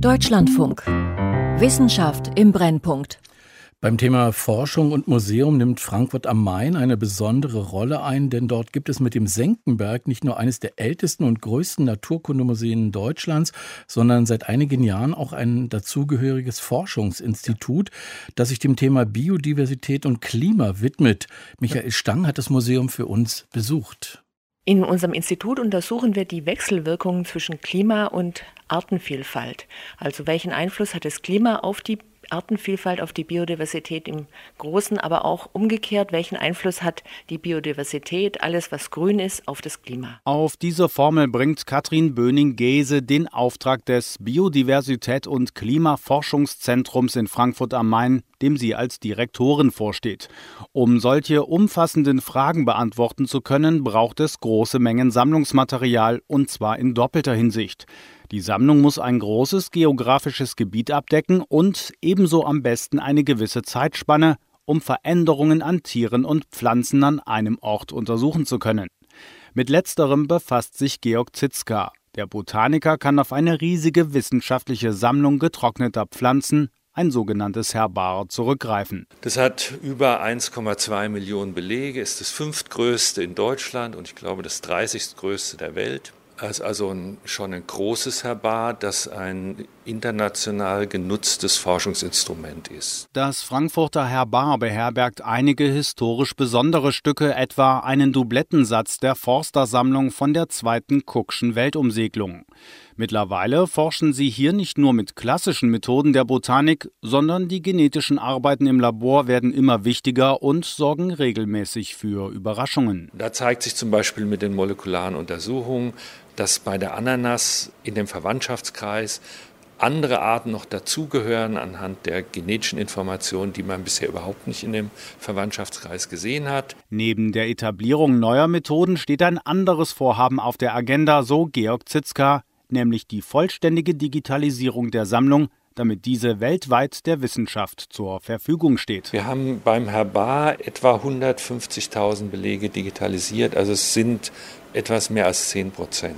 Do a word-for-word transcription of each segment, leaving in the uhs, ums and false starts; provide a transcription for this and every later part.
Deutschlandfunk. Wissenschaft im Brennpunkt. Beim Thema Forschung und Museum nimmt Frankfurt am Main eine besondere Rolle ein, denn dort gibt es mit dem Senckenberg nicht nur eines der ältesten und größten Naturkundemuseen Deutschlands, sondern seit einigen Jahren auch ein dazugehöriges Forschungsinstitut, das sich dem Thema Biodiversität und Klima widmet. Michael Stang hat das Museum für uns besucht. In unserem Institut untersuchen wir die Wechselwirkungen zwischen Klima und Artenvielfalt. Also welchen Einfluss hat das Klima auf die Artenvielfalt, auf die Biodiversität im Großen, aber auch umgekehrt, welchen Einfluss hat die Biodiversität, alles was grün ist, auf das Klima. Auf diese Formel bringt Katrin Böning-Gehse den Auftrag des Biodiversität- und Klimaforschungszentrums in Frankfurt am Main, dem sie als Direktorin vorsteht. Um solche umfassenden Fragen beantworten zu können, braucht es große Mengen Sammlungsmaterial, und zwar in doppelter Hinsicht. Die Sammlung muss ein großes geografisches Gebiet abdecken und ebenso am besten eine gewisse Zeitspanne, um Veränderungen an Tieren und Pflanzen an einem Ort untersuchen zu können. Mit letzterem befasst sich Georg Zitzka. Der Botaniker kann auf eine riesige wissenschaftliche Sammlung getrockneter Pflanzen, ein sogenanntes Herbar, zurückgreifen. Das hat über eins Komma zwei Millionen Belege, ist das fünftgrößte in Deutschland und ich glaube das dreißigstgrößte der Welt. Es ist also ein, schon ein großes Herbar, das ein international genutztes Forschungsinstrument ist. Das Frankfurter Herbar beherbergt einige historisch besondere Stücke, etwa einen Dublettensatz der Forster-Sammlung von der zweiten Cookschen Weltumsegelung. Mittlerweile forschen sie hier nicht nur mit klassischen Methoden der Botanik, sondern die genetischen Arbeiten im Labor werden immer wichtiger und sorgen regelmäßig für Überraschungen. Da zeigt sich zum Beispiel mit den molekularen Untersuchungen, dass bei der Ananas in dem Verwandtschaftskreis andere Arten noch dazugehören anhand der genetischen Informationen, die man bisher überhaupt nicht in dem Verwandtschaftskreis gesehen hat. Neben der Etablierung neuer Methoden steht ein anderes Vorhaben auf der Agenda, so Georg Zitzka, nämlich die vollständige Digitalisierung der Sammlung, damit diese weltweit der Wissenschaft zur Verfügung steht. Wir haben beim Herbar etwa hundertfünfzigtausend Belege digitalisiert, also es sind etwas mehr als zehn Prozent.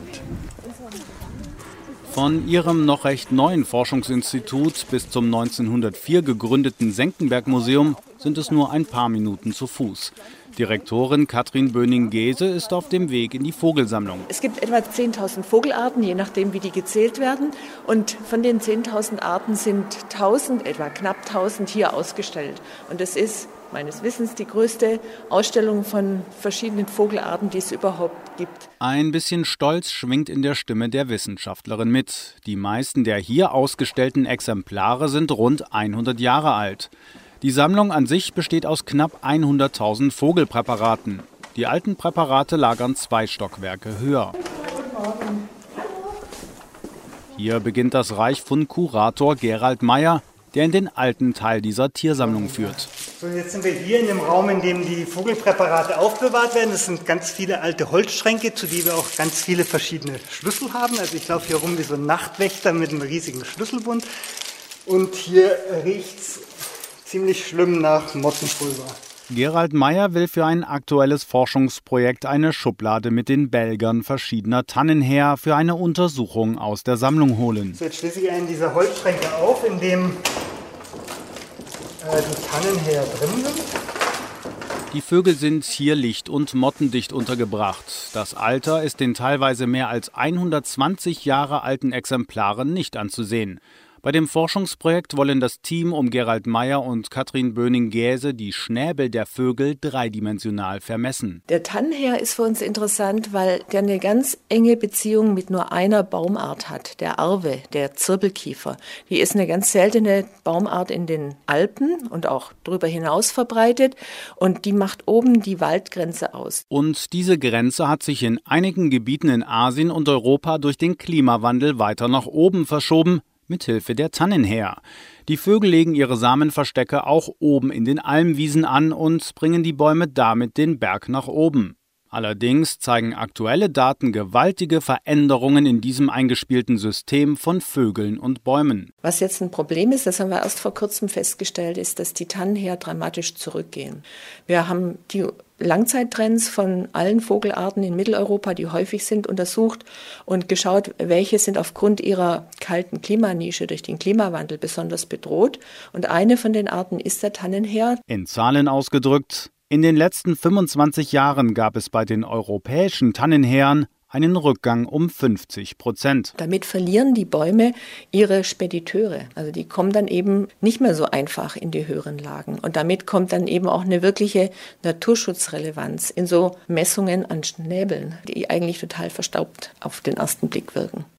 Von ihrem noch recht neuen Forschungsinstitut bis zum neunzehnhundertvier gegründeten Senckenberg-Museum sind es nur ein paar Minuten zu Fuß. Direktorin Katrin Böning-Gehse ist auf dem Weg in die Vogelsammlung. Es gibt etwa zehntausend Vogelarten, je nachdem wie die gezählt werden. Und von den zehntausend Arten sind tausend, etwa knapp tausend hier ausgestellt. Und das ist meines Wissens die größte Ausstellung von verschiedenen Vogelarten, die es überhaupt gibt. Ein bisschen Stolz schwingt in der Stimme der Wissenschaftlerin mit. Die meisten der hier ausgestellten Exemplare sind rund hundert Jahre alt. Die Sammlung an sich besteht aus knapp hunderttausend Vogelpräparaten. Die alten Präparate lagern zwei Stockwerke höher. Hier beginnt das Reich von Kurator Gerald Meyer, der in den alten Teil dieser Tiersammlung führt. So, jetzt sind wir hier in dem Raum, in dem die Vogelpräparate aufbewahrt werden. Das sind ganz viele alte Holzschränke, zu denen wir auch ganz viele verschiedene Schlüssel haben. Also ich laufe hier rum wie so ein Nachtwächter mit einem riesigen Schlüsselbund. Und hier riecht's ziemlich schlimm nach Mottenpulver. Gerald Meyer will für ein aktuelles Forschungsprojekt eine Schublade mit den Bälgern verschiedener Tannen her für eine Untersuchung aus der Sammlung holen. So, jetzt schließe ich einen dieser Holzschränke auf, in dem äh, die Tannen her drin sind. Die Vögel sind hier licht- und mottendicht untergebracht. Das Alter ist den teilweise mehr als hundertzwanzig Jahre alten Exemplaren nicht anzusehen. Bei dem Forschungsprojekt wollen das Team um Gerald Meyer und Katrin Böning-Gehse die Schnäbel der Vögel dreidimensional vermessen. Der Tannenherr ist für uns interessant, weil der eine ganz enge Beziehung mit nur einer Baumart hat, der Arve, der Zirbelkiefer. Die ist eine ganz seltene Baumart in den Alpen und auch darüber hinaus verbreitet und die macht oben die Waldgrenze aus. Und diese Grenze hat sich in einigen Gebieten in Asien und Europa durch den Klimawandel weiter nach oben verschoben, mithilfe der Tannenherr. Die Vögel legen ihre Samenverstecke auch oben in den Almwiesen an und bringen die Bäume damit den Berg nach oben. Allerdings zeigen aktuelle Daten gewaltige Veränderungen in diesem eingespielten System von Vögeln und Bäumen. Was jetzt ein Problem ist, das haben wir erst vor kurzem festgestellt, ist, dass die Tannenhäher dramatisch zurückgehen. Wir haben die Langzeittrends von allen Vogelarten in Mitteleuropa, die häufig sind, untersucht und geschaut, welche sind aufgrund ihrer kalten Klimanische durch den Klimawandel besonders bedroht. Und eine von den Arten ist der Tannenheer. In Zahlen ausgedrückt: In den letzten fünfundzwanzig Jahren gab es bei den europäischen Tannenhähern einen Rückgang um fünfzig Prozent. Damit verlieren die Bäume ihre Spediteure. Also die kommen dann eben nicht mehr so einfach in die höheren Lagen. Und damit kommt dann eben auch eine wirkliche Naturschutzrelevanz in so Messungen an Schnäbeln, die eigentlich total verstaubt auf den ersten Blick wirken.